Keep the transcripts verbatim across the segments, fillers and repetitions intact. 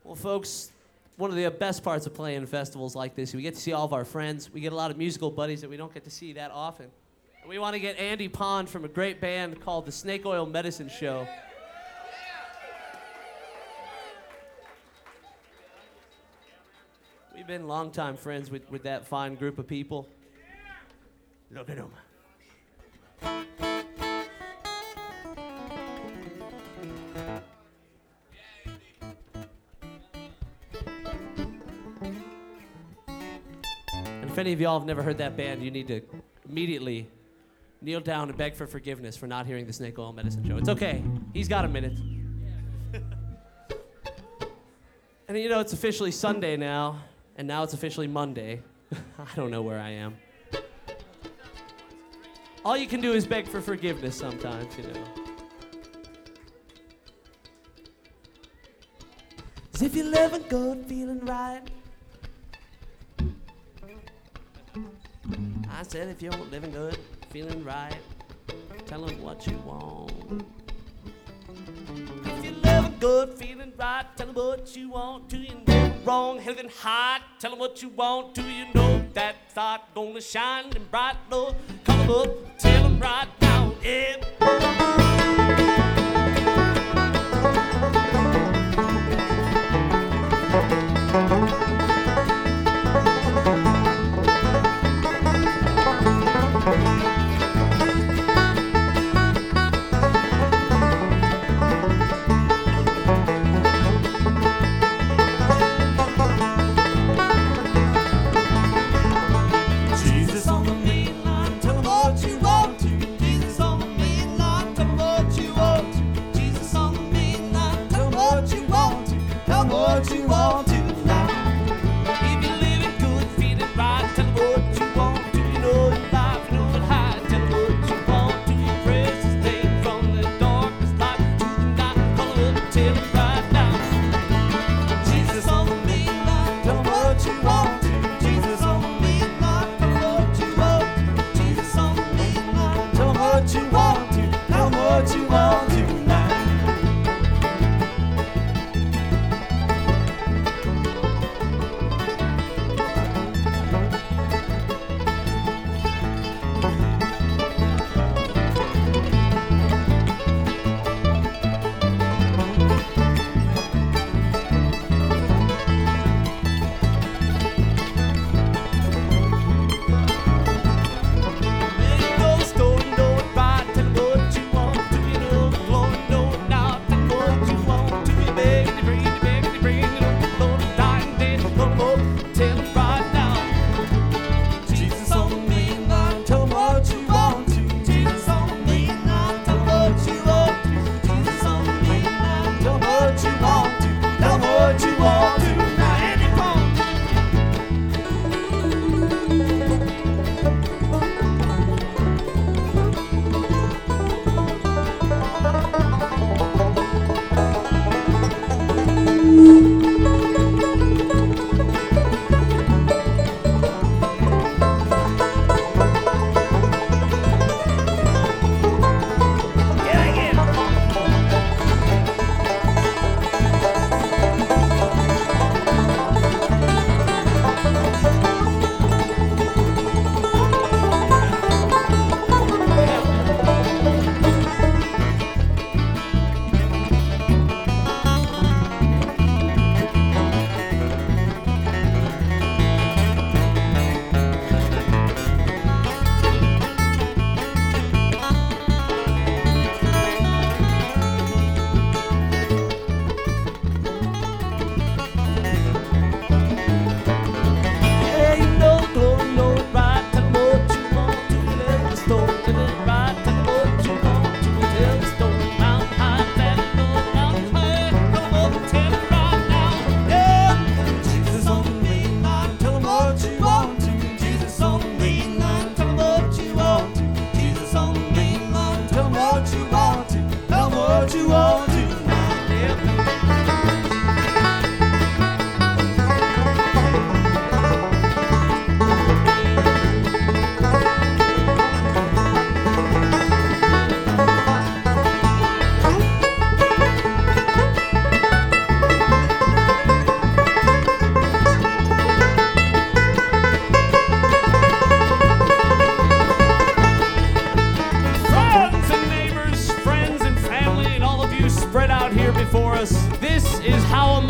Well, folks, one of the best parts of playing festivals like this, we get to see all of our friends. We get a lot of musical buddies that we don't get to see that often. And we want to get Andy Pond from a great band called the Snake Oil Medicine Show. We've been longtime friends with, with that fine group of people. Look at them. If any of y'all have never heard that band, you need to immediately kneel down and beg for forgiveness for not hearing the Snake Oil Medicine Show. It's okay. He's got a minute. And you know, it's officially Sunday now, and now it's officially Monday. I don't know where I am. All you can do is beg for forgiveness sometimes, you know. 'Cause if you're living good, feeling right, I said if you're living good, feeling right, tell them what you want. If you're living good, feeling right, tell them what you want. Do you know wrong, heaven high? Tell them what you want. Do you know that thought gonna shine and bright, Lord? Come up, tell them right now, yeah.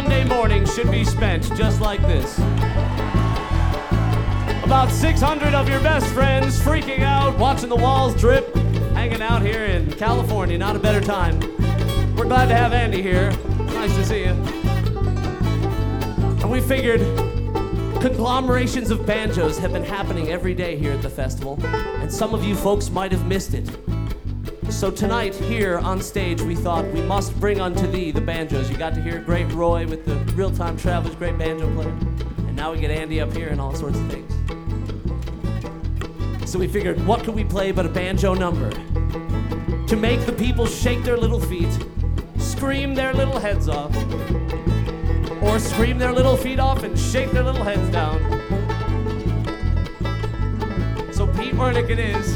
Monday morning should be spent just like this. About six hundred of your best friends freaking out, watching the walls drip, hanging out here in California. Not a better time. We're glad to have Andy here. Nice to see you. And we figured conglomerations of banjos have been happening every day here at the festival, and some of you folks might have missed it. So tonight, here on stage, we thought we must bring unto thee the banjos. You got to hear Great Roy with the Real-Time Travelers, great banjo player. And now we get Andy up here and all sorts of things. So we figured, what could we play but a banjo number to make the people shake their little feet, scream their little heads off, or scream their little feet off and shake their little heads down. So Pete Wernick it is.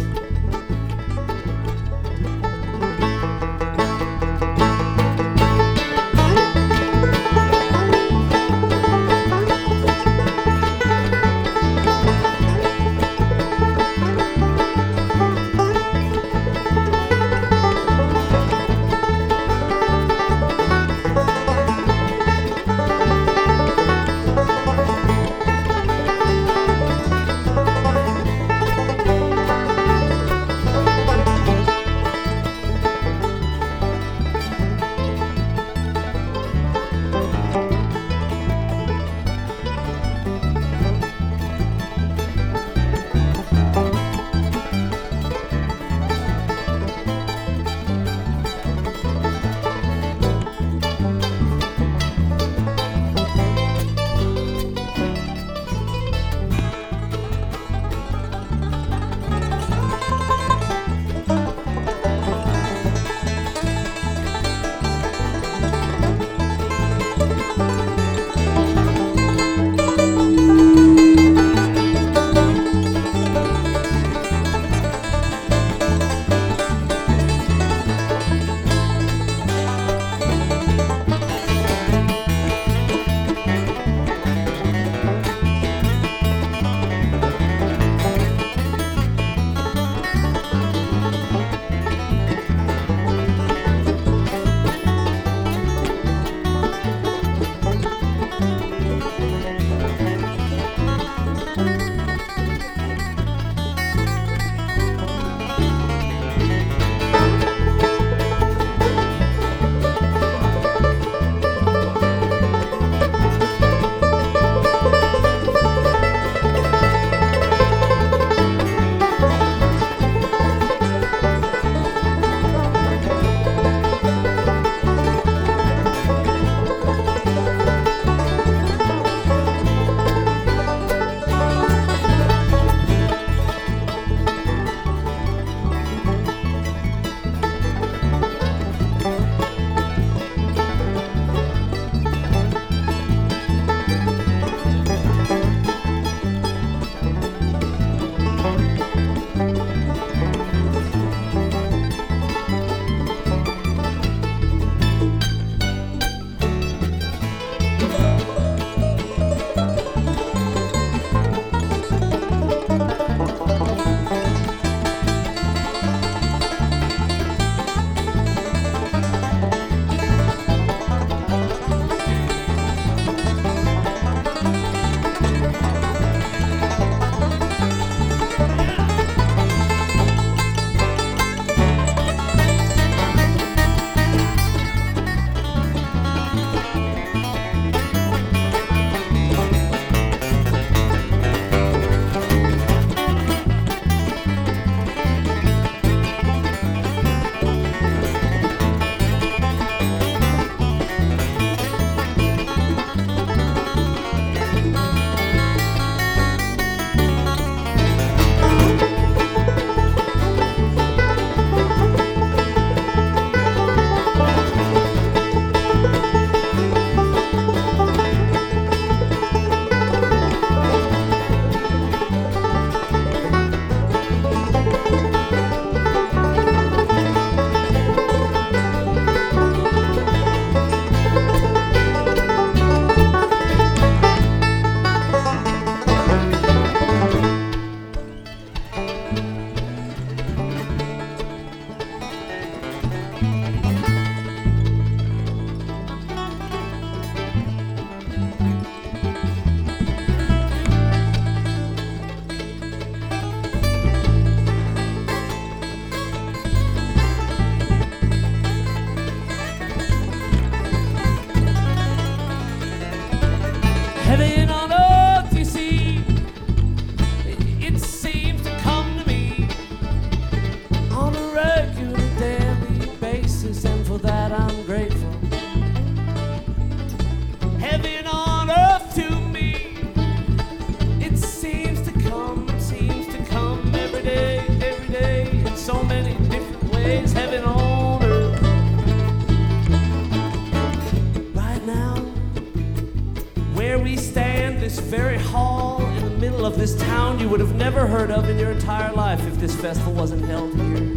very hall in the middle of this town you would have never heard of in your entire life if this festival wasn't held here.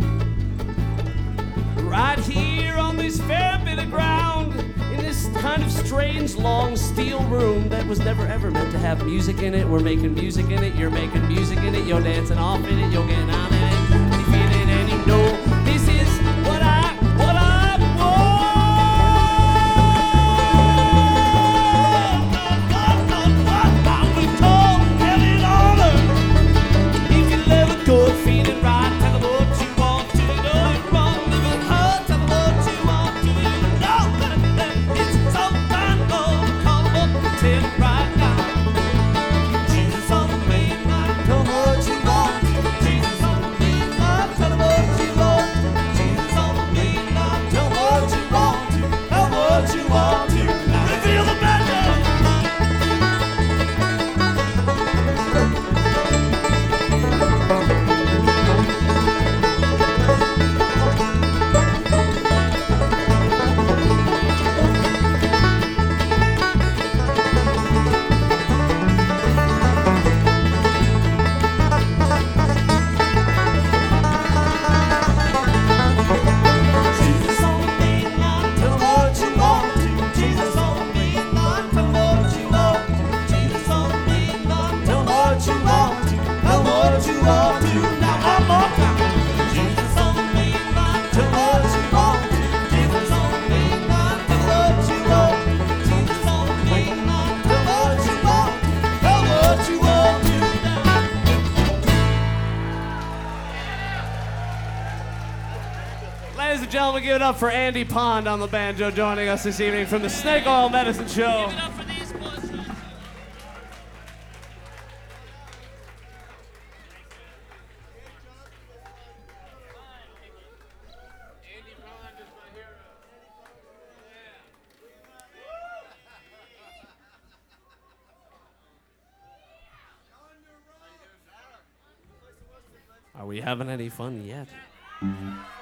Right here on this fair bit of ground, in this kind of strange long steel room that was never ever meant to have music in it. We're making music in it, you're making music in it, you're dancing off in it, you're getting on in it, and you feel it and you know this is what I, what I Ladies and gentlemen, give it up for Andy Pond on the banjo joining us this evening from the Snake Oil Medicine Show. Give it up for these boys. Andy Pond is my hero. Are we having any fun yet?